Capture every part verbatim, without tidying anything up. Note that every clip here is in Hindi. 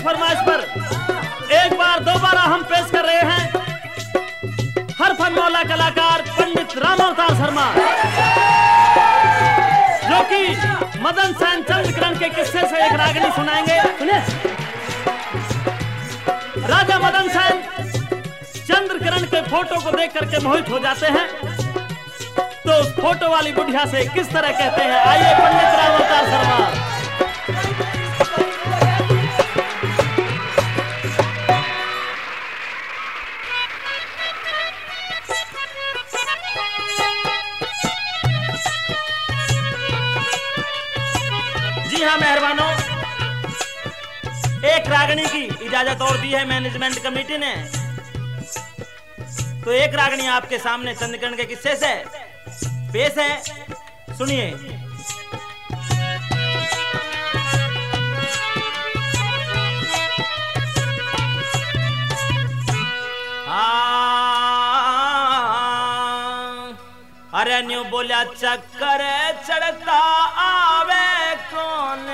फरमाइश पर एक बार दोबारा हम पेश कर रहे हैं हर फन मौला कलाकार पंडित रामावतार शर्मा, जो कि मदन सेन चंद्रकिरण के किस्से से एक रागनी सुनाएंगे। सुने, राजा मदन सेन चंद्रकिरण के फोटो को देख करके मोहित हो जाते हैं, तो उस फोटो वाली बुढ़िया से किस तरह कहते हैं, आइए पंडित रामावतार शर्मा। जी हाँ मेहरबानों, एक रागनी की इजाजत और दी है मैनेजमेंट कमेटी ने, तो एक रागनी आपके सामने चंद्रकिरण के किस्से से पेश है, सुनिए। अरे न्यू बोलिया चक्कर चढ़ता आवे कौन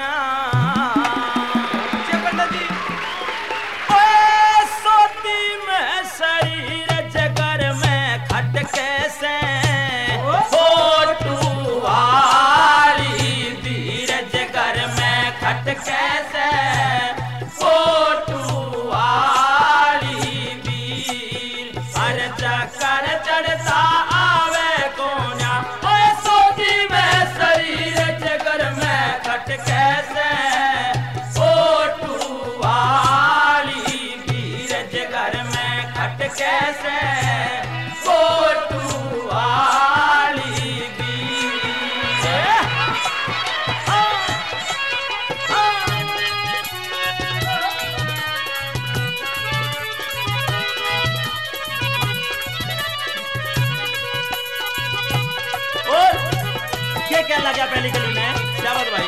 सोती में शरीर जगर में खट कैसे कैसे फोटू वाली वीर हर चक्कर चढ़ता आवे कोन्या, ओए सोती में शरीर जगर में खट कैसे फोटू वाली वीर जगर में खट कैसे फोटू वाली वीर। क्या लगा पहली गली में शाबाश भाई।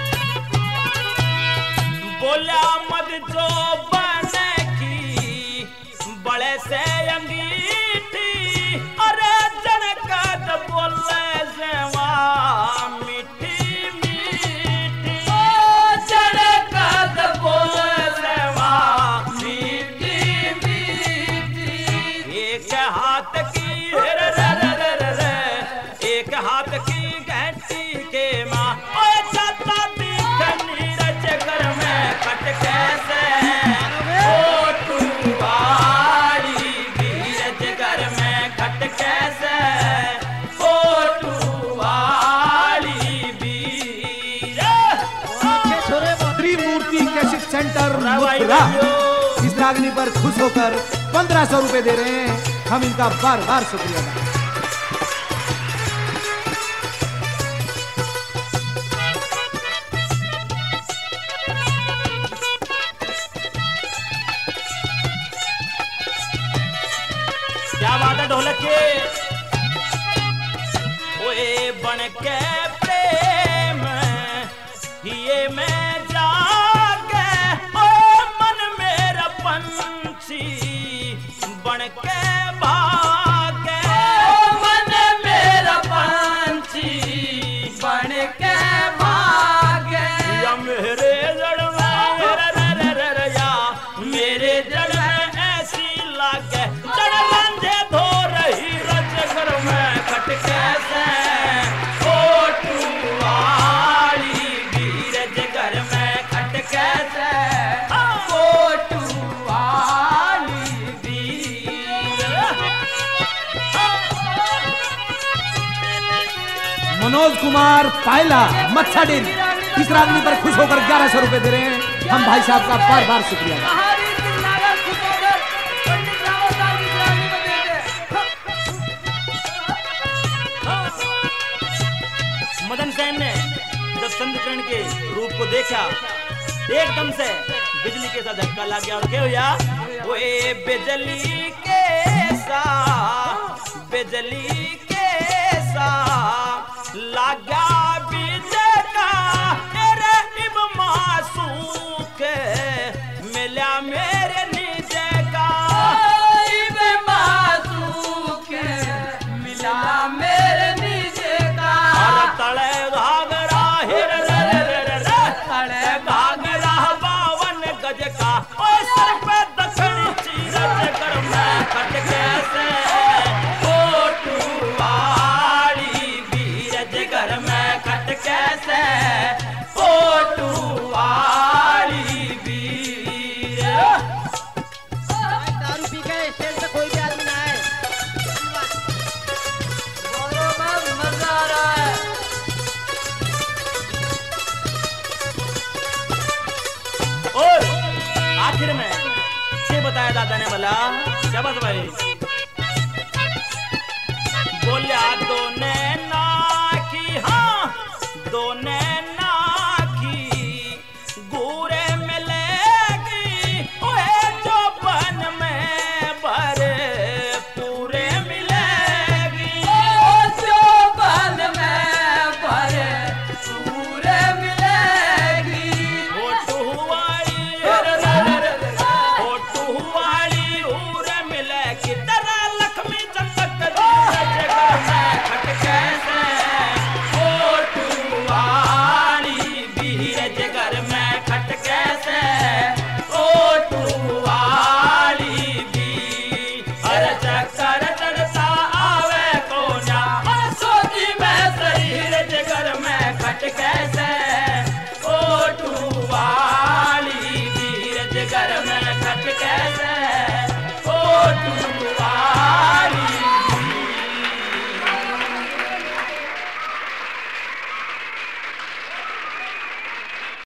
बोला मत जो बने की बड़े से अंगीठी, अरे जनकत बोले से वहाँ मीठी मीठी, ओ जनकत बोले से वहाँ मीठी मीठी। एक हाथ की रे रे रे रे रे, एक हाथ की के माँ ओए जाता दिखनी रजगर में खट कैसे फोटू वाली वीर जगर में खट कैसे फोटू वाली वीर। त्रिमूर्ति कैसेट सेंटर मथुरा इस रागनी पर खुश होकर पंद्रह सौ रुपए दे रहे हैं, हम इनका बार बार शुक्रिया अदा। क्या बात है ढोलक के, ओए बन के प्रेम ये मैं जागे, ओ मन मेरा पंछी बन के भागे, मन मेरा पंछी बन के भागे, या मेरे जड़ में रे रे रे रे या मेरे जड़ में ऐसी लागे, जड़ रंजे धो रही रजगर में खट कैसे फोटू वाली वीर जगर में खट कैसे फोटू वाली वीर। मनोज कुमार पायला मच्छा डेन इस रागनी पर खुश होकर ग्यारह सौ रुपए दे रहे हैं, हम भाई साहब का बार बार शुक्रिया। मदन सेन ने जब चंद्रकिरण के रूप को देखा, एकदम से बिजली के साथ धक्का लग गया, और क्या हुआ, ओए बिजली के साथ बिजली के साथ लगा बिजका, तेरे इब मासूम के मिला मेरे नीचे का, इब मासूम के मिला मेरे नीचे का, और तले घाघरा हिर रे रे रे रे, तले घाघरा बावन गज का, है दादा ने बोला, शाबाश भाई। बोलिया तो ने